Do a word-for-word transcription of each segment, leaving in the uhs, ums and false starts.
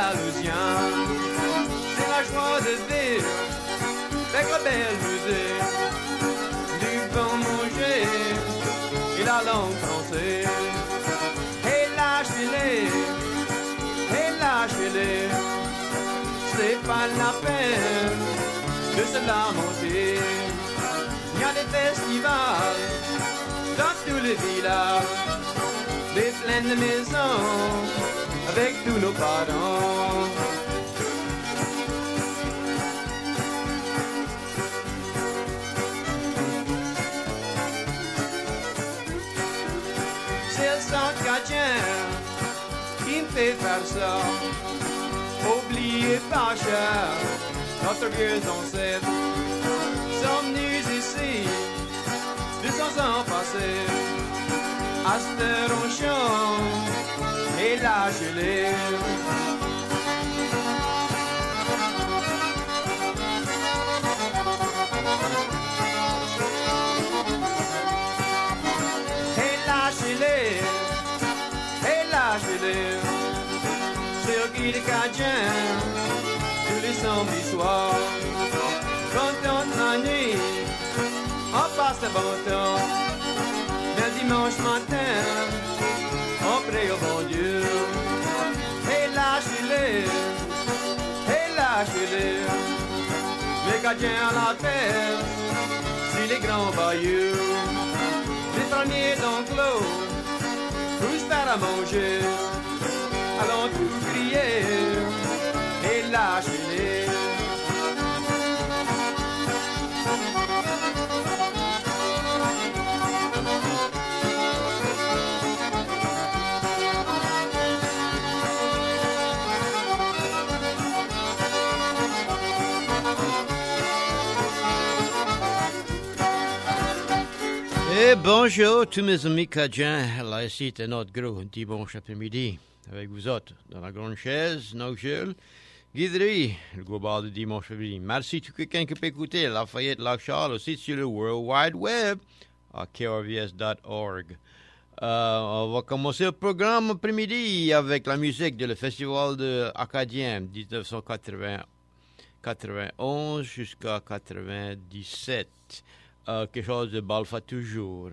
Louisiane. C'est la joie de vivre avec la belle musique, du bon manger et la langue française. Et lâchez-les, et lâchez-les, c'est pas la peine de se lamenter. Il y a des festivals dans tous les villages, des pleines de maisons avec tous nos parents. C'est le sang cadien qui me fait faire ça. Oubliez pas cher notre vieux ancêtre. Sommes venus ici deux cents ans passés. À cette heure on chante et lâchez-les. Et lâchez-les, et lâchez-les. C'est au guide cadien tous les samedis soirs. Quand on s'ennuie, on passe le bon temps. Le dimanche matin, on prie au bon Dieu. Et lâchez-les, et lâchez-les. Les gardiens à la terre, c'est les grands bayeux. Les premiers d'enclos, pour se faire à manger. Allons tout crier, et lâchez-les. Et bonjour tous mes amis cajans, là ici c'est notre gros dimanche après-midi avec vous autres dans la grande chaise, Nogel, Guiderie, le gros bar de dimanche après-midi. Merci tout quelqu'un qui peut écouter Lafayette Lac-Charles aussi sur le World Wide Web à k r v s dot org. Euh, on va commencer le programme après-midi avec la musique de le Festival de Acadien dix-neuf cent quatre-vingt-onze jusqu'à quatre-vingt-dix-sept. Euh, quelque chose de Balfa toujours.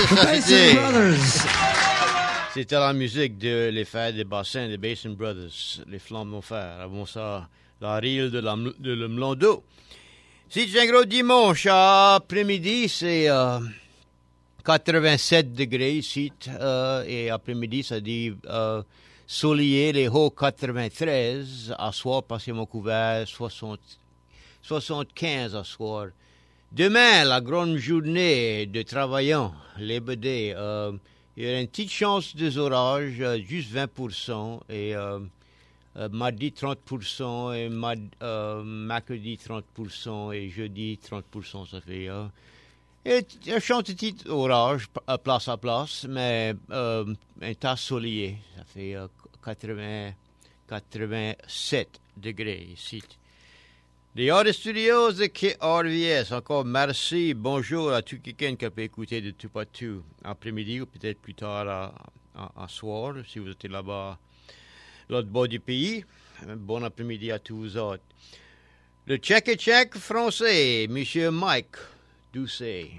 C'était- Brothers. C'était la musique de les fêtes des bassins des Basin Brothers, les flammes d'enfer. Avant ça, la rille de, la, de le melon d'eau. Si c'est un gros dimanche après-midi, c'est euh, quatre-vingt-sept degrés ici. Euh, et après-midi, ça dit euh, soleillé, les hauts quatre-vingt-treize. À soir, partiellement couvert, soixante, soixante-quinze à soir. Demain, la grande journée de travaillant, les B D, euh, il y a une petite chance des orages, euh, juste vingt pour cent, et euh, euh, mardi trente pour cent, et mad, euh, mercredi trente pour cent, et jeudi trente pour cent, ça fait... Euh, et un chance de petit orage, euh, place à place, mais euh, un tas soleillé, ça fait euh, quatre-vingts, quatre-vingt-sept degrés ici. Les hors des studios de K R V S, encore merci, bonjour à tout quelqu'un qui peut écouter de tout partout, après-midi ou peut-être plus tard à, à, à soir, si vous êtes là-bas, l'autre bord du pays. Bon après-midi à tous vous autres. Le tchèque-tchèque français, Monsieur Mike Doucet.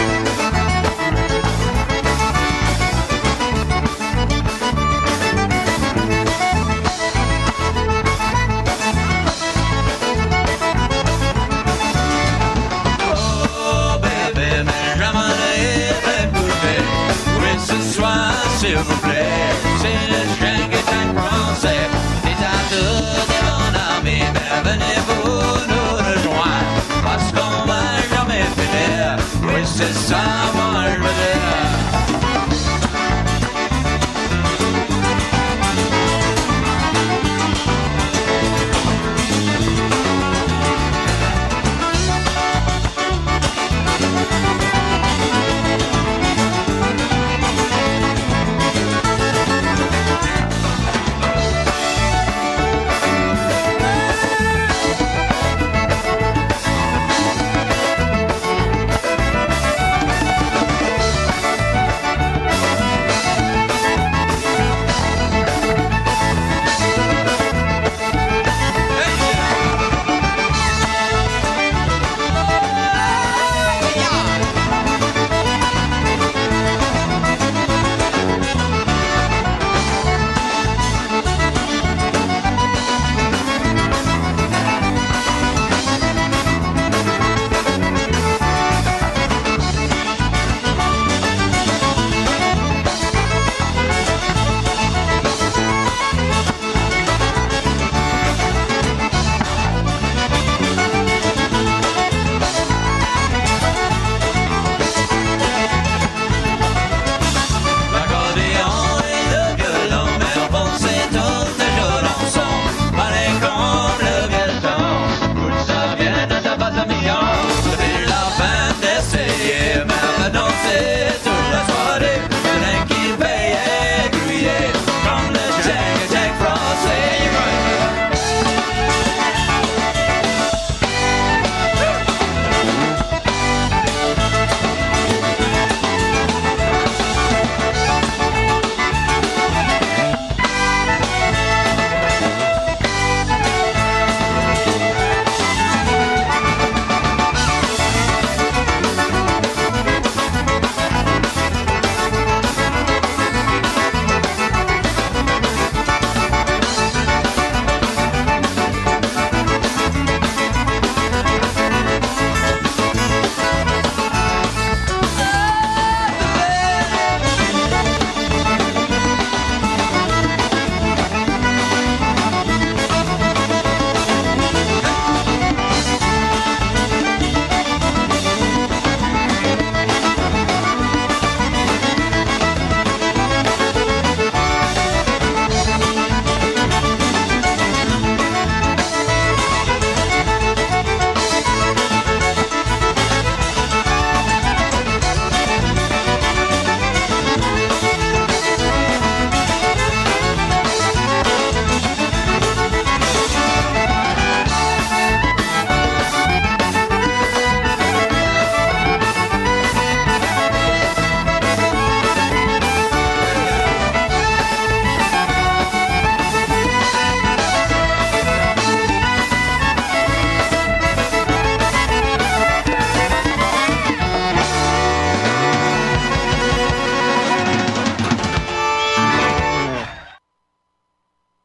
Thank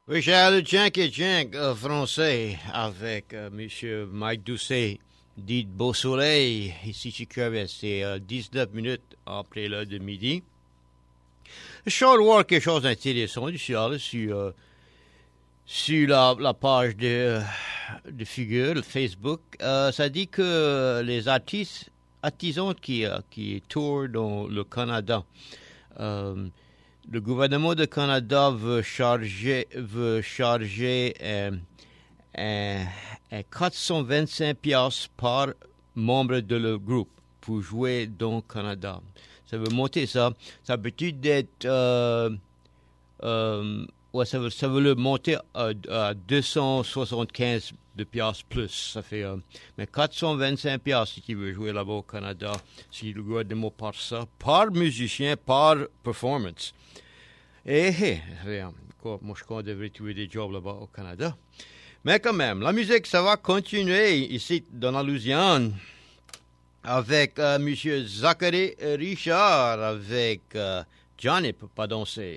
Oui, j'ai le Jank et Jank euh, français avec euh, M. Mike Doucet, dit Beau Soleil, ici Chicago, c'est euh, dix-neuf minutes après l'heure de midi. Je vais voir quelque chose d'intéressant ici, là, sur, euh, sur la, la page de, de figure, le Facebook. Euh, ça dit que les artistes, artisans qui, euh, qui tournent dans le Canada, euh, le gouvernement du Canada veut charger, veut charger euh, euh, euh, quatre cent vingt-cinq piastres par membre de le groupe pour jouer dans le Canada. Ça veut monter ça. Ça peut être euh, euh, ouais, ça veut, ça veut le monter à, à deux cent soixante-quinze de piastres plus. Ça fait euh, mais quatre cent vingt-cinq piastres si tu veux jouer là-bas au Canada, si le gouvernement part ça, par musicien, par performance. Et, et quoi, moi je crois qu'on devrait trouver des jobs là-bas au Canada. Mais quand même, la musique, ça va continuer ici dans la Louisiane avec euh, M. Zachary Richard, avec euh, Johnny peut pas danser.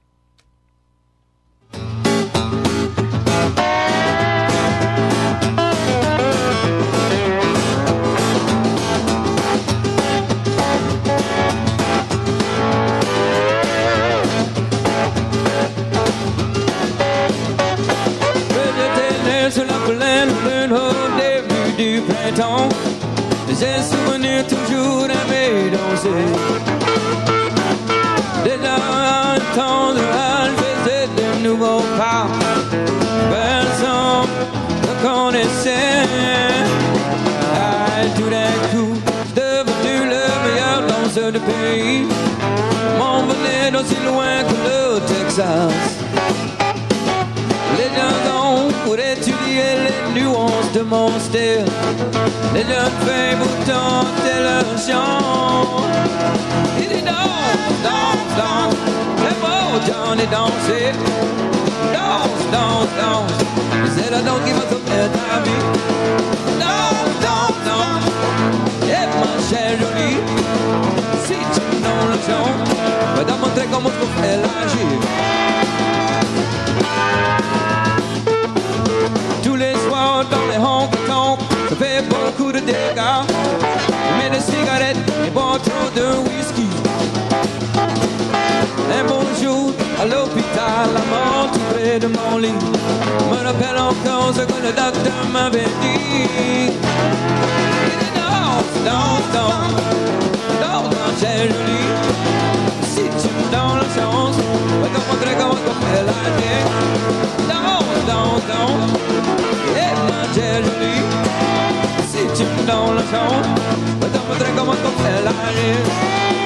Sur la plaine, le au début du printemps, j'ai souvenir toujours d'aimer danser. Déjà un temps de âge, faisait de nouveaux pas, personne ne connaissait. Ah, tout d'un coup, devenu le meilleur danseur du pays, m'envolait d'aussi loin que le Texas. Les jeunes hommes pour étudier les nuances de mon style, les jeunes filles pour tenter leur chant. Il dit danse, danse, danse, c'est beau, Johnny danser. Danse, danse, danse, c'est la danse qui va sauver ta vie. Danse, danse, danse, et ma chère jolie, si tu es dans le chant, va te montrer comment je fais l'agir. Tous les soirs dans les honky-tonk, ça fait beaucoup de dégâts. Je mets des cigarettes et bois trop de whisky. Un bon jour à l'hôpital, la mort tout près de mon lit me rappelle encore ce que le docteur m'avait dit. Il dit danse, danse, danse, danse, danse, c'est joli. Si tu me donnes la chance, va te montrer comment on fait la vie. Danse, danse, danse, et ma chère jolie. Si tu me donnes la chance, va te montrer comment on fait la vie.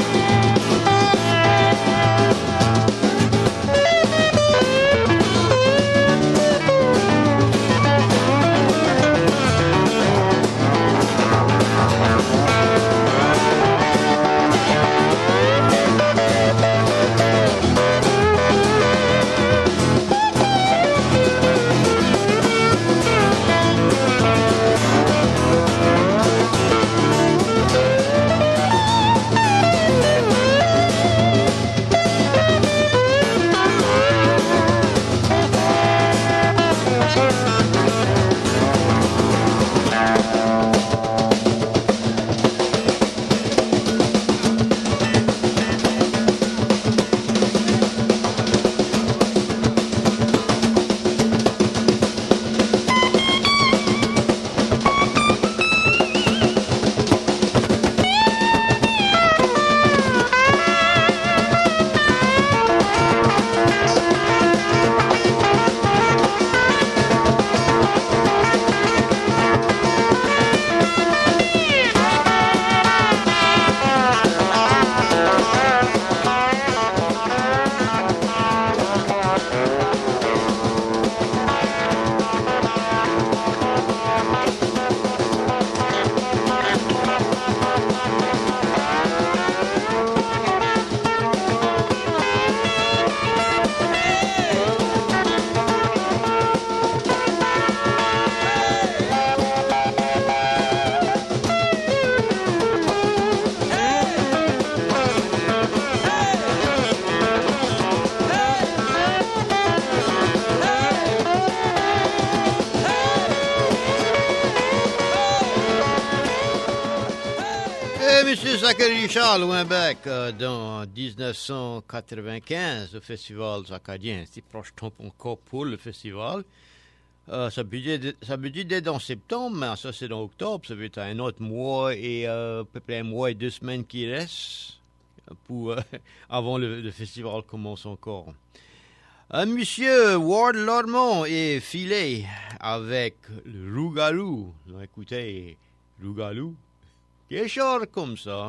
de Zachary Richard Louinbec euh, dans dix-neuf cent quatre-vingt-quinze, le festival acadien. C'est proche temps encore pour le festival. Euh, ça veut dire, ça veut dire d'être en septembre, mais ça c'est dans octobre. Ça veut être un autre mois et euh, à peu près un mois et deux semaines qui restent pour, euh, avant le, le festival commence encore. Euh, Monsieur Ward Lormont est filé avec le Rougarou. Écoutez, Rougarou, quelque chose comme ça.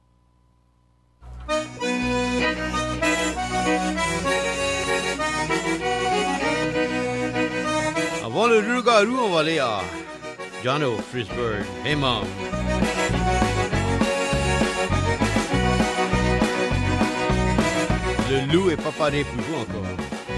Avant le Rougarou, on va aller à Jono Frisberg. Hey, Mom. Le loup est pas pareil pour vous encore.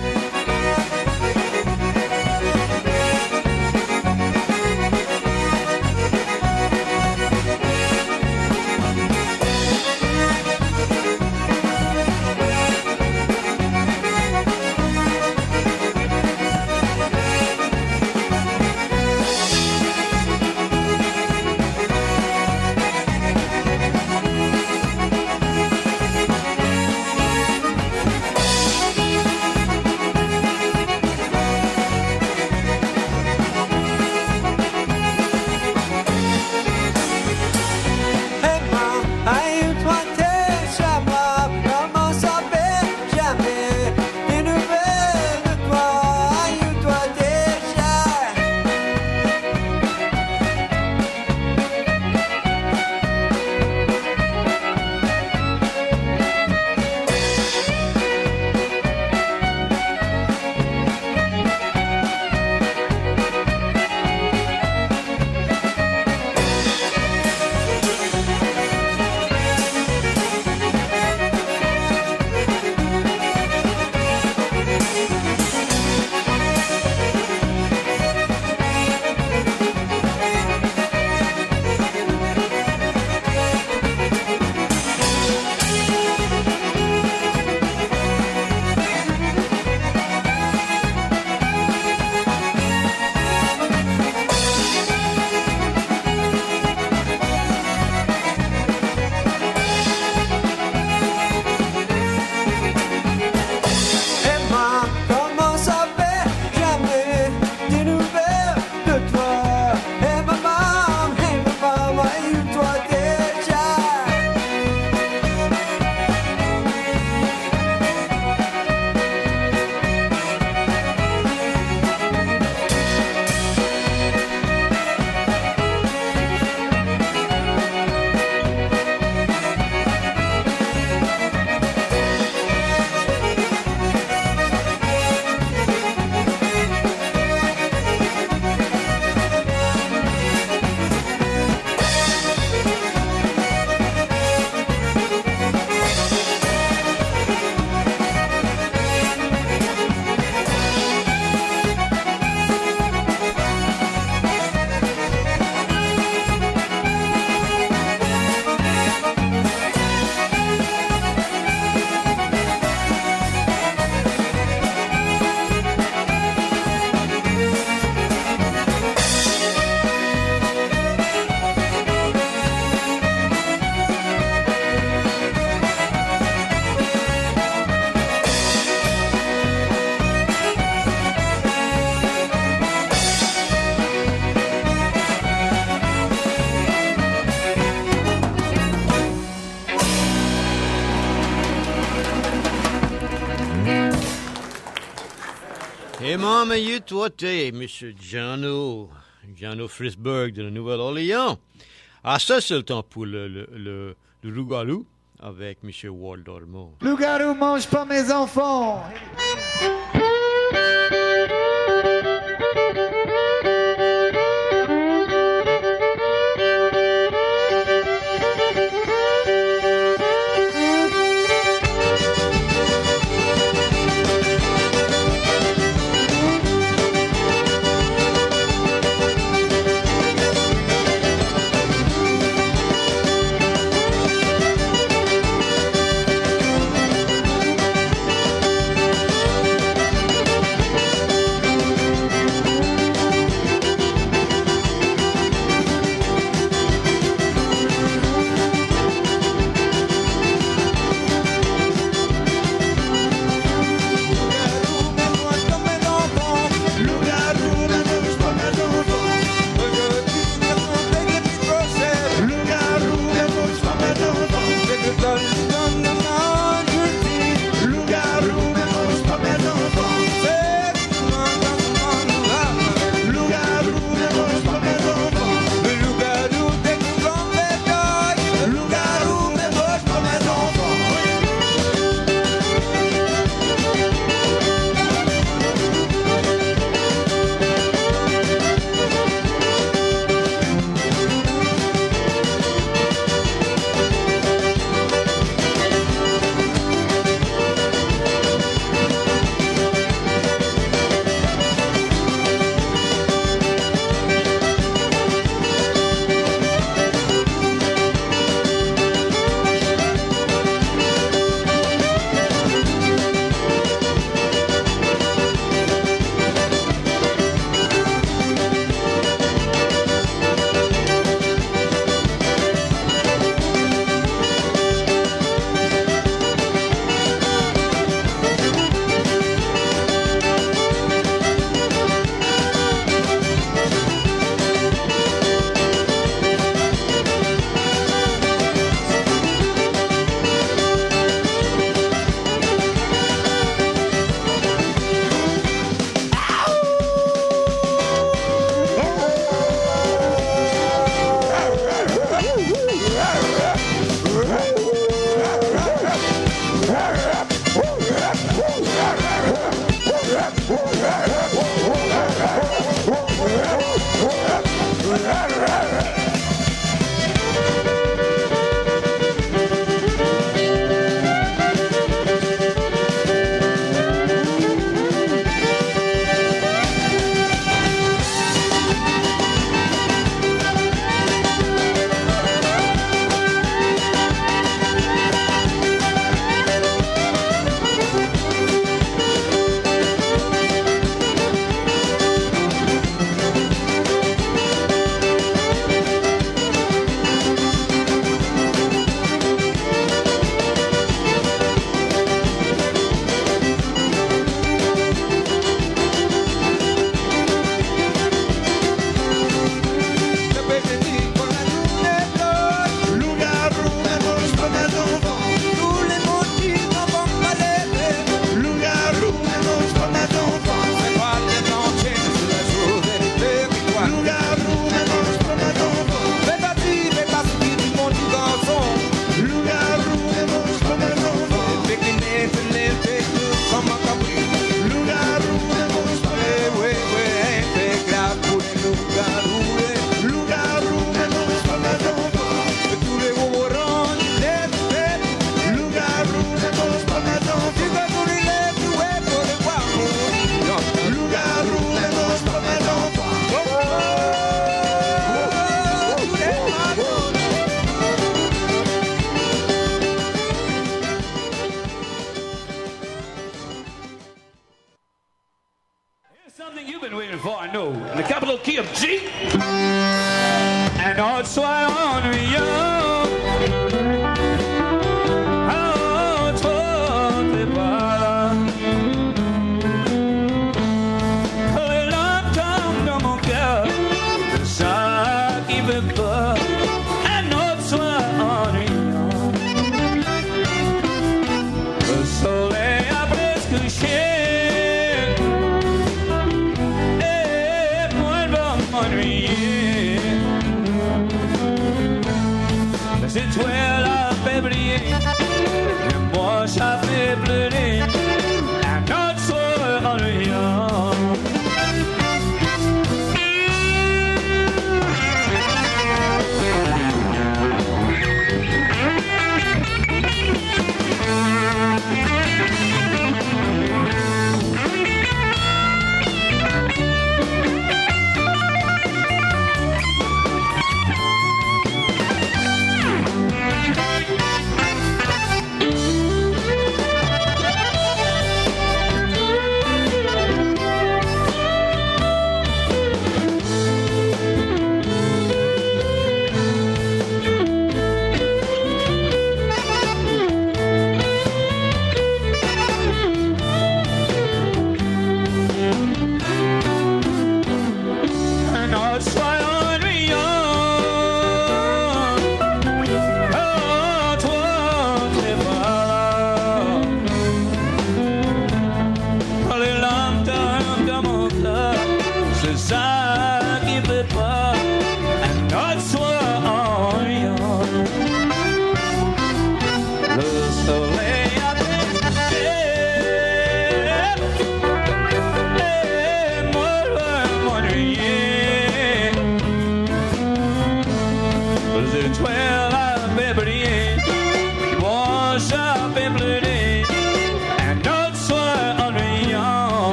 Maman, you toi, t'es Monsieur Jono, Jono Frisberg de la Nouvelle-Orléans. Ah, ça, c'est le temps pour le, le, le, le Rougarou avec Monsieur Ward Lormont. Loup-garou mange pas mes enfants.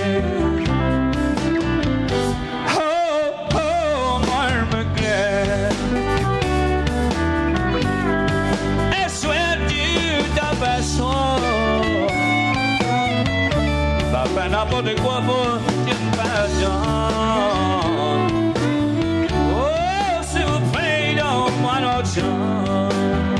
Oh, oh, Marmaglais. Et souhaites-tu ta façon? Pas n'importe quoi pour une passion. Oh, s'il vous plaît, donne-moi notre chance.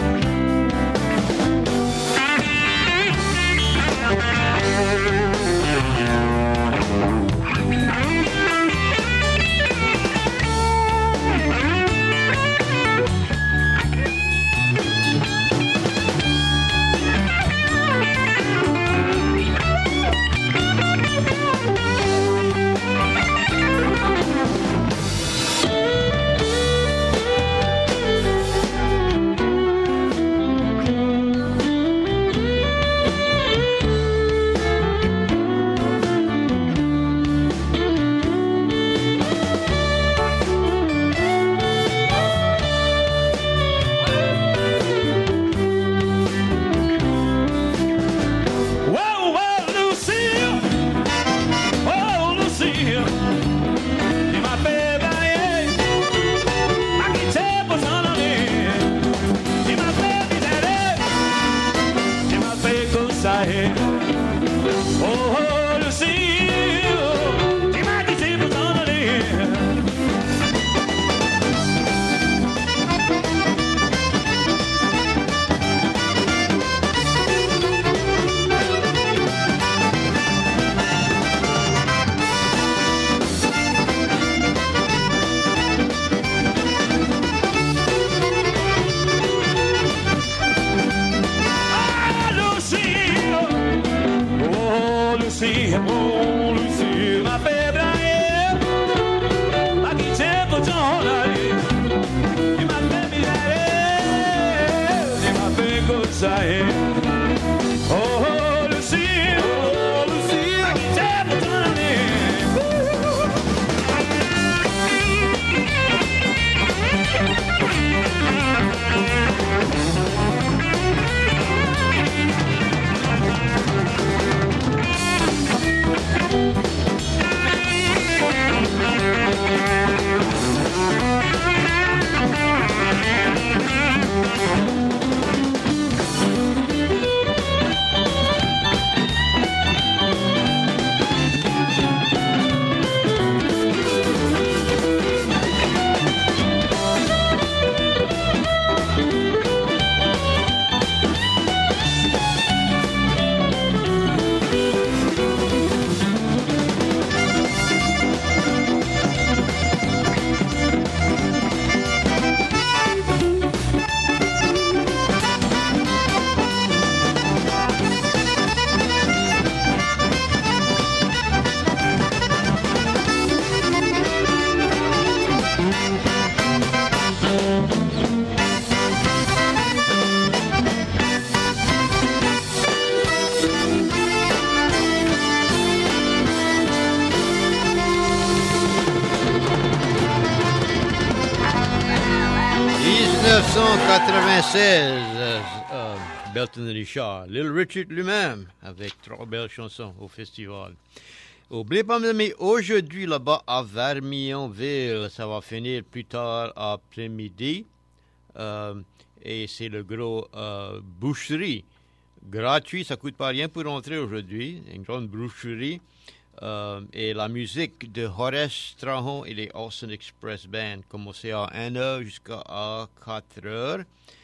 dix-neuf cent quatre-vingt-seize, euh, euh, Belton Richard, Little Richard lui-même, avec trois belles chansons au festival. Oubliez pas, mes amis, aujourd'hui là-bas à Vermionville, ça va finir plus tard après-midi, euh, et c'est le gros euh, boucherie gratuit, ça coûte pas rien pour entrer aujourd'hui, une grande boucherie. Euh, et la musique de Horace Strachan et les Austin Express Band, commencé à une heure jusqu'à quatre heures.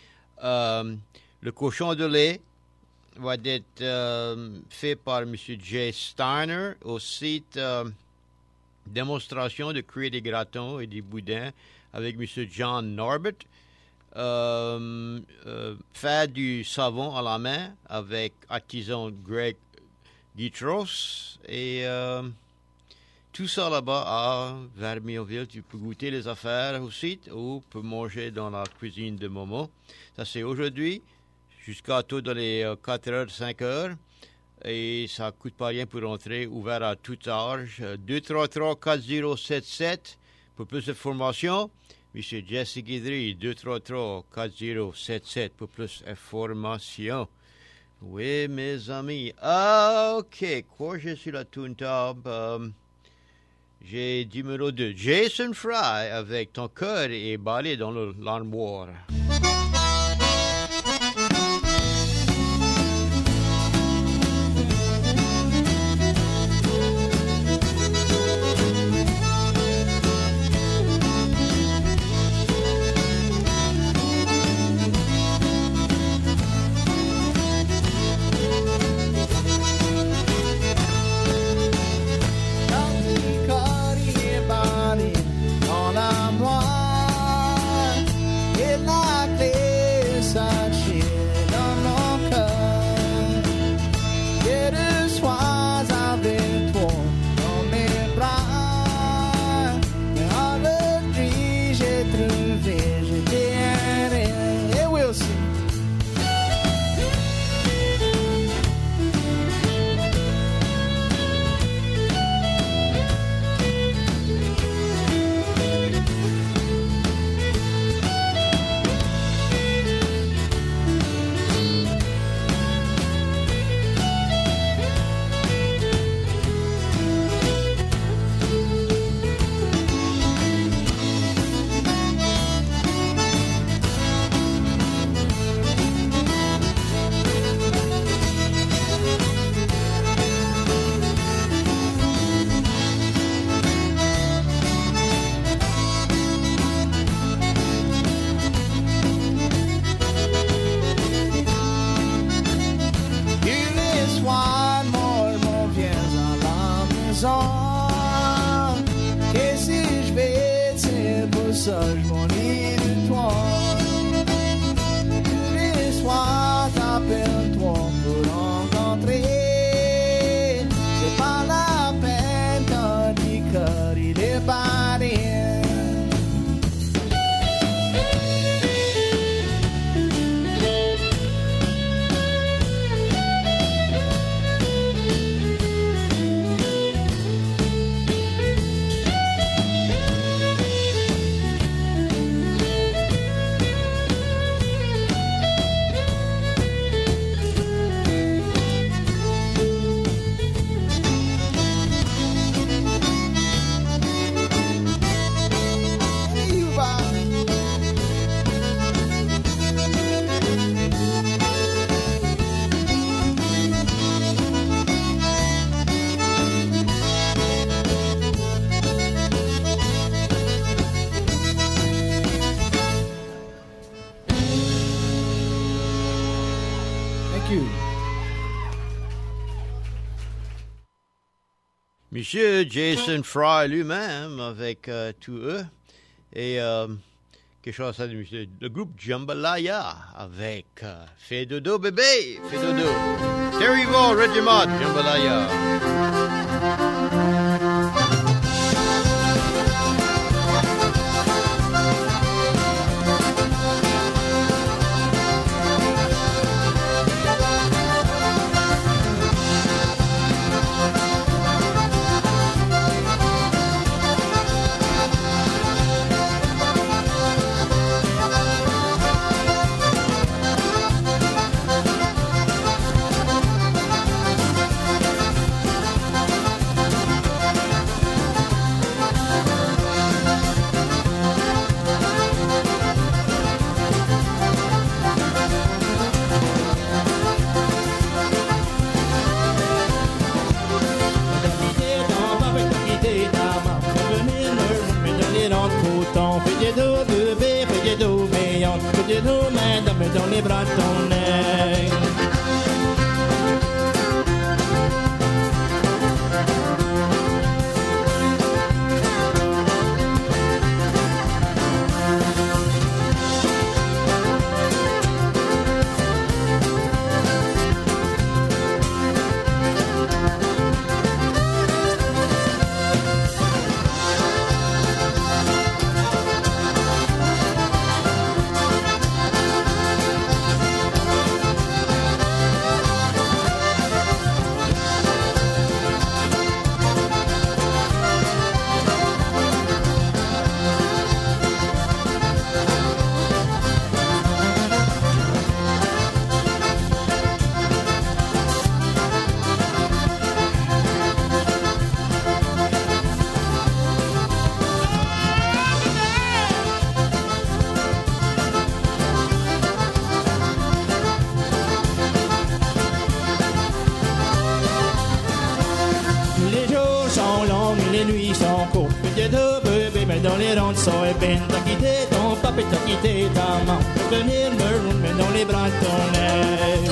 Euh, le cochon de lait va être euh, fait par M. Jay Steiner. Aussi, euh, démonstration de cuire des gratons et des boudins avec M. John Norbert. Euh, euh, faire du savon à la main avec artisan Greg Guitros et euh, tout ça là-bas à Vermionville. Tu peux goûter les affaires aussi ou peux manger dans la cuisine de Momo. Ça c'est aujourd'hui jusqu'à tout dans les euh, quatre heures, cinq heures et ça coûte pas rien pour entrer, ouvert à tout âge. deux trois trois quatre zéro sept sept pour plus d'informations. Monsieur Jesse Guidry, deux trois trois quatre zéro sept sept pour plus d'informations. Oui, mes amis. Ah, ok. Quoi, je suis la tune top. Um, j'ai numéro deux. Jason Fry avec Ton cœur est balé dans le l'armoire. Monsieur Jason Fry lui-même avec euh, tous eux et euh, quelque chose à dire, le groupe Jambalaya avec euh, Fais dodo bébé, fais dodo. Terry Vaughan, Regiment, Jambalaya. Dans les bras de ton nez. les nuits sont courtes. Peut-être bébé, mais dans les rangs sont épines. T'as quitté ton papa, t'as quitté ta maman. Venir me mettre dans les bras de ton nez.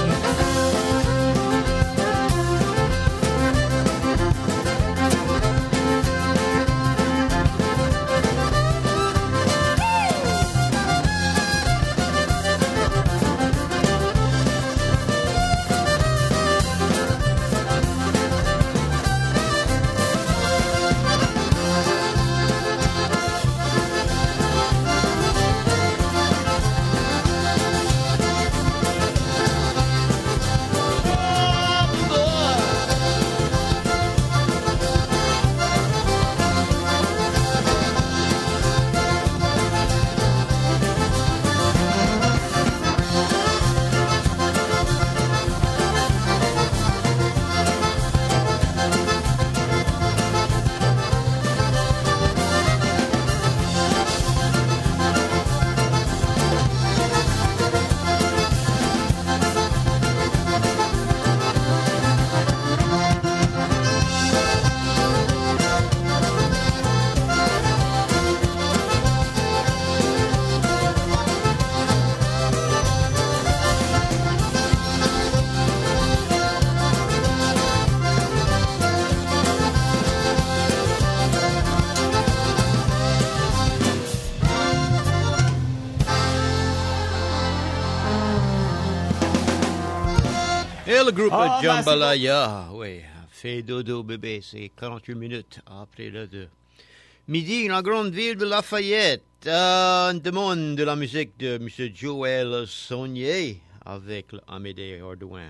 Et le groupe Oh, Jambalaya, oui, fait dodo bébé, c'est quarante-huit minutes après l'heure de midi, dans la grande ville de Lafayette. Euh, on demande de la musique de M. Joël Saunier avec Amédée Ordouin.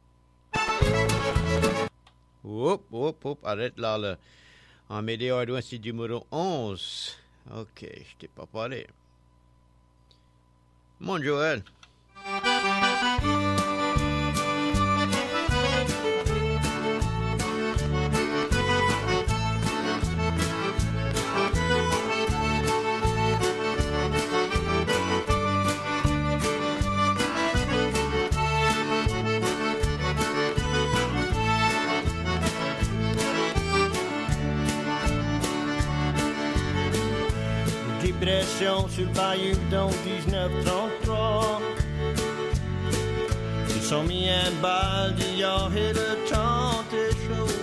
Hop, hop, hop, arrête là, le Amédée Ordouin, c'est numéro onze. Ok, je t'ai pas parlé. Mon Joël. Dépression sur le bayou dans dix-neuf trente-trois. Ils sont mis un bal d'hier et le temps est chaud.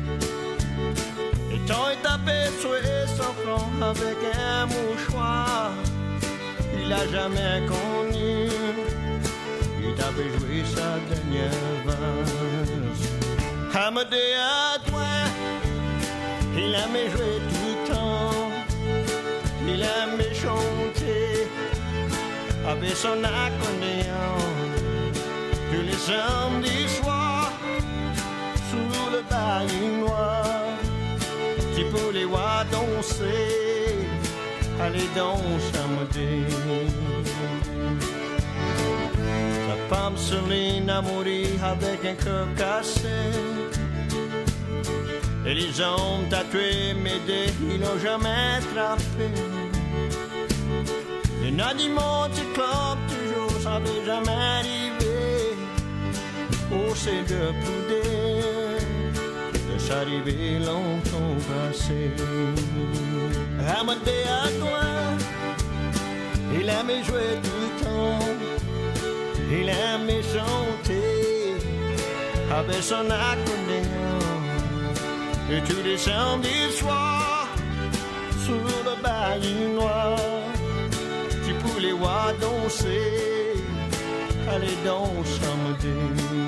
Le temps est tapé sur son front avec un mouchoir. Il a jamais connu. Il avait joué sa dernière valse. Amédée à toi, il aimait jouer tout le temps. Il aimait chanter avec son accordéon tous les samedis soirs sous le bayou noir. Tu peux les voir danser, aller danser Amédée. Sa femme Céline a mouru avec un cœur cassé. Et les hommes tatoués m'aidaient, ils n'ont jamais attrapé. Les nadiments du club toujours, ça n'avait jamais arrivé. Oh, c'est de poudre, de s'arriver longtemps passé. Amédée à toi, il aimait jouer tout le temps. Il aimait chanter avec son accordéon. Et tous les samedis soirs, sous le bayou noir, tu peux les voir danser, aller danser Amédée.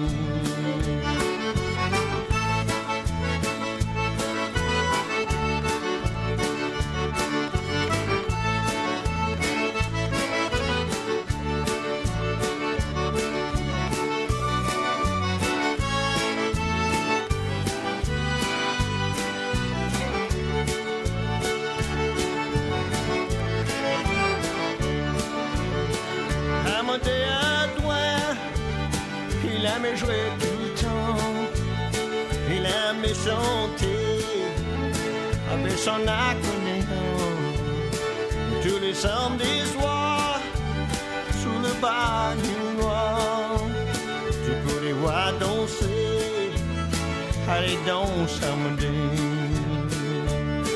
Il aimait jouer tout le temps, il aimait chanter avec son accordéon. Tous les samedis soirs, sous le bayou noir, tu peux les voir danser, aller danser Amédée.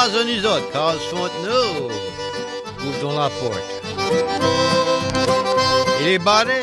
grâce à nous autres, Carl Fontenot, ouvre dans la porte. Il est barré.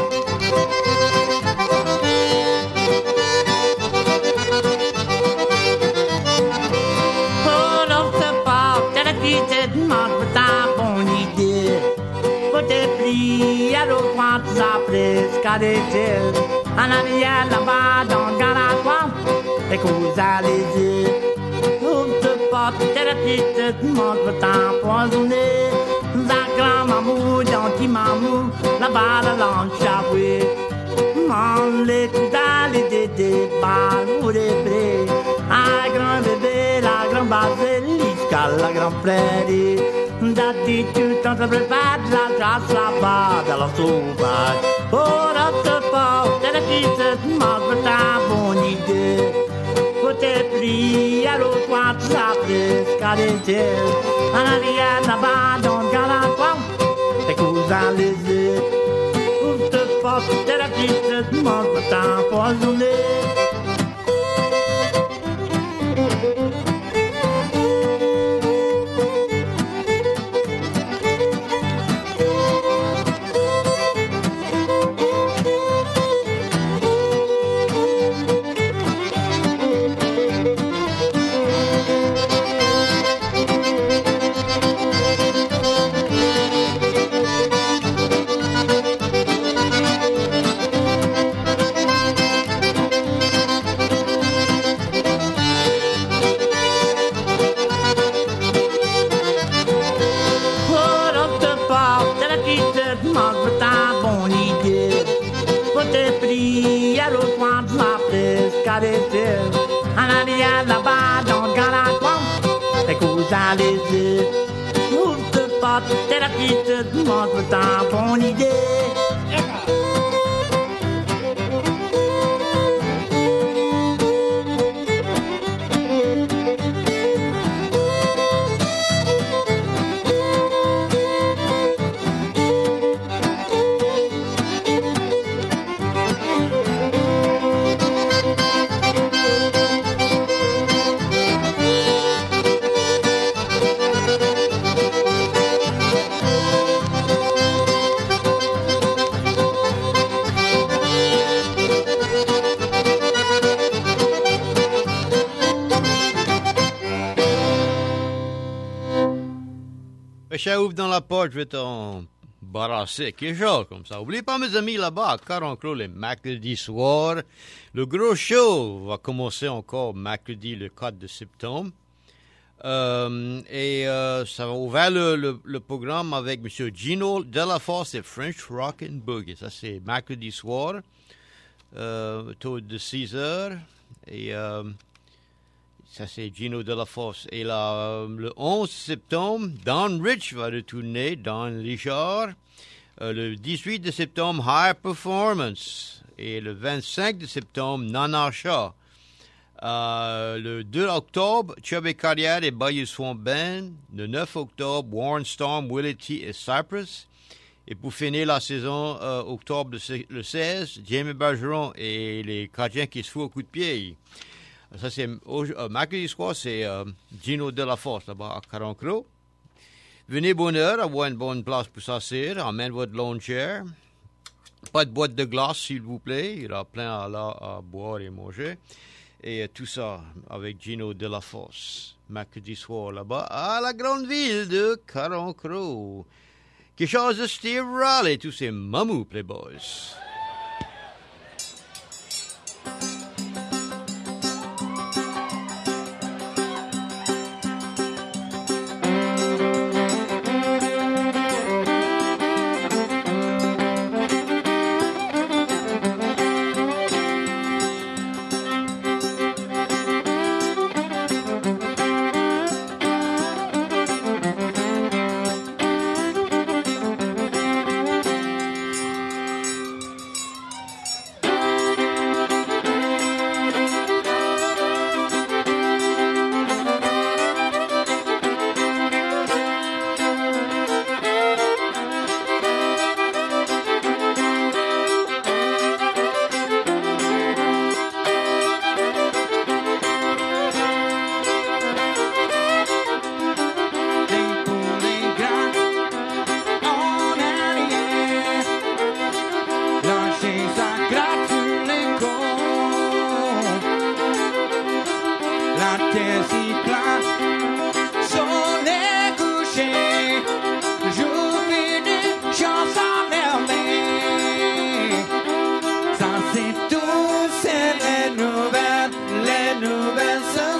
Hold up the porte, t'as la petite demande pour ta bonne idée. Faut te plier à l'eau pointe, ça presque à l'été. En arrière là-bas dans le Galatoire, et que vous allez dire. Ouvre the porte, t'as la petite demande pour t'empoisonner. La grand-maman dans qui mamou, là-bas la langue chabouée. Man, les coups d'aller des balles, vous les prêts. Un grand bébé, la grande basilique, la grande prairie. Daddy, tu t'en prépares de la grâce là-bas, dans la sauvage. Oh, dans ce port, t'es la petite demande pour ta bonne idée. Faut te plier à l'eau, toi, tu sais presque à l'été. En arrière là-bas, dans le Galatoire, tes cousins les yeux. Ouvre te porte, t'es la petite demande pour t'empoisonner. En arrière là-bas dans le Galatoire, et que vous allez dire. Ouvre te porte, t'es la petite demande pour ta bonne idée. Je ouvre dans la porte, je vais t'en barrasser quelque chose comme ça. N'oubliez pas, mes amis, là-bas, à Carencro, le mercredi soir. Le gros show va commencer encore mercredi, le quatre de septembre. Euh, et euh, ça va ouvrir le, le, le programme avec M. Gino Delafosse et French Rock and Boogie. Ça, c'est mercredi soir, euh, autour de six heures. Et... Euh, ça, c'est Gino Delafosse. Et là, le onze septembre, Don Rich va retourner, Don Richard. Euh, le dix-huit de septembre, High Performance. Et le vingt-cinq de septembre, Nana Shaw. Euh, le deux octobre, Chubby Carrière et Bayou Swamp Band. Le neuf octobre, Warren Storm, Willie T et Cypress. Et pour finir la saison, euh, octobre le seize, Jamie Bergeron et les Cadiens qui se foutent au coup de pied. Ça, c'est euh, mercredi soir, c'est euh, Gino Delafosse, là-bas, à Carencro. Venez bonne heure, avoir une bonne place pour s'asseoir. Emmène votre lawn chair. Pas de boîte de glace, s'il vous plaît. Il y aura plein à, là, à boire et manger. Et euh, tout ça avec Gino Delafosse. Mercredi soir, là-bas, à la grande ville de Carencro. Quelque chose de Steve Raleigh, tous ces mamous, playboys. ciel si plat, soleil couché, jour fini, chance enfermée. Ça c'est tout, c'est les nouvelles, les nouvelles ce